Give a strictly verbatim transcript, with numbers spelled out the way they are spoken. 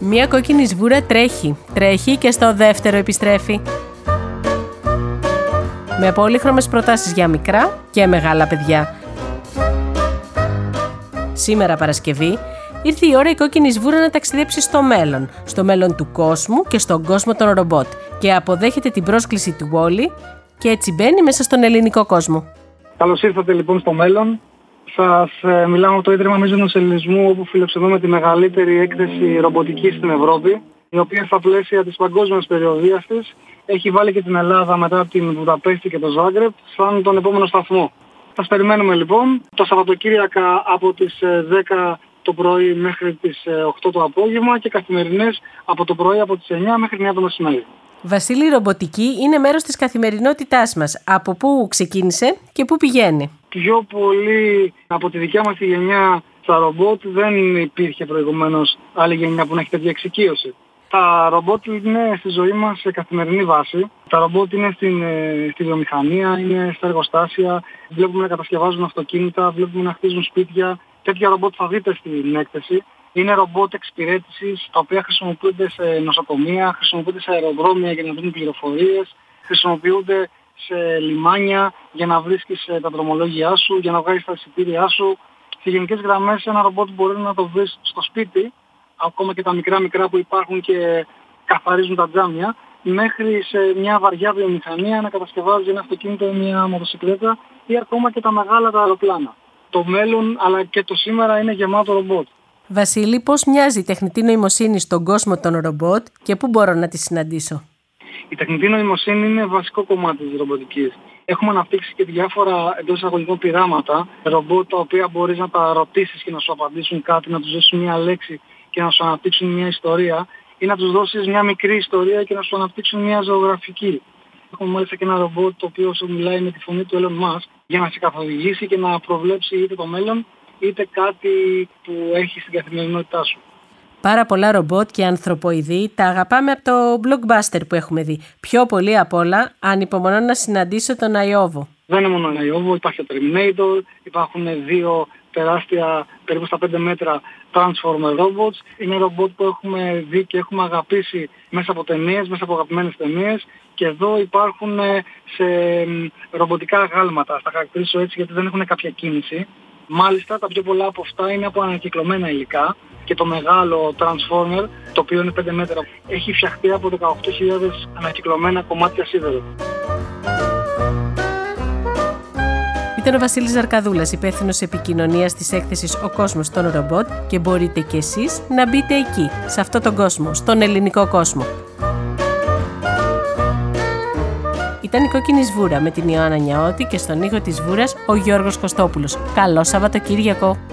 Μια κόκκινη σβούρα τρέχει, τρέχει και στο δεύτερο επιστρέφει. Με πολύχρωμες προτάσεις για μικρά και μεγάλα παιδιά. Σήμερα Παρασκευή ήρθε η ώρα η κόκκινη σβούρα να ταξιδέψει στο μέλλον, στο μέλλον του κόσμου και στον κόσμο των ρομπότ και αποδέχεται την πρόσκληση του Wall-E και έτσι μπαίνει μέσα στον ελληνικό κόσμο. Καλώς ήρθατε λοιπόν στο μέλλον. Σας ε, μιλάω από το Ίδρυμα Μίζωνος Ελληνισμού, όπου φιλοξενούμε τη μεγαλύτερη έκθεση ρομποτικής στην Ευρώπη, η οποία στα πλαίσια της παγκόσμιας περιοδίας της έχει βάλει και την Ελλάδα μετά την Βουδαπέστη και το Ζάγκρεπ σαν τον επόμενο σταθμό. Σας περιμένουμε λοιπόν το Σαββατοκύριακα από τις δέκα το πρωί μέχρι τις οκτώ το απόγευμα και καθημερινές από το πρωί από τις εννιά μέχρι εννιά το μεσημέρι. Βασίλη, η ρομποτική είναι μέρος της καθημερινότητάς μας. Από πού ξεκίνησε και πού πηγαίνει? Πιο πολύ από τη δικιά μας τη γενιά στα ρομπότ δεν υπήρχε προηγουμένως άλλη γενιά που να έχει τέτοια εξοικείωση. Τα ρομπότ είναι στη ζωή μας σε καθημερινή βάση. Τα ρομπότ είναι στην, στη βιομηχανία, είναι στα εργοστάσια. Βλέπουμε να κατασκευάζουν αυτοκίνητα, βλέπουμε να χτίζουν σπίτια. Τέτοια ρομπότ θα δείτε στην έκθεση. Είναι ρομπότ εξυπηρέτησης, τα οποία χρησιμοποιούνται σε νοσοκομεία, χρησιμοποιούνται σε αεροδρόμια για να δίνουν πληροφορίες, χρησιμοποιούνται σε λιμάνια για να βρίσκεις τα δρομολόγια σου, για να βγάλεις τα εισιτήριά σου. Σε γενικές γραμμές ένα ρομπότ μπορεί να το βρεις στο σπίτι, ακόμα και τα μικρά μικρά που υπάρχουν και καθαρίζουν τα τζάμια, μέχρι σε μια βαριά βιομηχανία να κατασκευάζει ένα αυτοκίνητο ή μια μοτοσυκλέτα ή ακόμα και τα μεγάλα τα αεροπλάνα. Το μέλλον αλλά και το σήμερα είναι γεμάτο ρομπότ. Βασίλη, πώς μοιάζει η τεχνητή νοημοσύνη στον κόσμο των ρομπότ και πού μπορώ να τη συναντήσω? Η τεχνητή νοημοσύνη είναι βασικό κομμάτι της ρομποτικής. Έχουμε αναπτύξει και διάφορα εντός εισαγωγικών πειράματα, ρομπότ τα οποία μπορείς να τα ρωτήσεις και να σου απαντήσουν κάτι, να τους δώσεις μια λέξη και να σου αναπτύξουν μια ιστορία ή να τους δώσεις μια μικρή ιστορία και να σου αναπτύξουν μια ζωγραφική. Έχουμε μάλιστα και ένα ρομπότ το οποίο σου μιλάει με τη φωνή του Elon Musk για να σε καθοδηγήσει και να προβλέψει είτε το μέλλον είτε κάτι που έχει στην καθημερινότητά σου. Πάρα πολλά ρομπότ και ανθρωποειδή τα αγαπάμε από το blockbuster που έχουμε δει. Πιο πολύ απ' όλα ανυπομονώ να συναντήσω τον Αϊόβο. Δεν είναι μόνο ο Αϊόβο, υπάρχει ο Terminator, υπάρχουν δύο τεράστια, περίπου στα πέντε μέτρα Transformer robots. Είναι ρομπότ που έχουμε δει και έχουμε αγαπήσει μέσα από ταινίες, μέσα από αγαπημένες ταινίες. Και εδώ υπάρχουν σε ρομποτικά αγάλματα, στα χαρακτηρίσω έτσι γιατί δεν έχουν κάποια κίνηση. Μάλιστα τα πιο πολλά από αυτά είναι από ανακυκλωμένα υλικά και το μεγάλο Transformer, το οποίο είναι πέντε μέτρα, έχει φτιαχτεί από δεκαοκτώ χιλιάδες ανακυκλωμένα κομμάτια σίδερο. Ήταν ο Βασίλης Ζαρκαδούλας, υπεύθυνος επικοινωνίας της έκθεσης «Ο κόσμος των ρομπότ» και μπορείτε κι εσείς να μπείτε εκεί, σε αυτόν τον κόσμο, στον ελληνικό κόσμο. Ήταν η Κόκκινη Σβούρα με την Ιωάννα Νιαώτη και στον ήχο της Σβούρας ο Γιώργος Κωστόπουλος. Καλό Σαββατοκύριακο!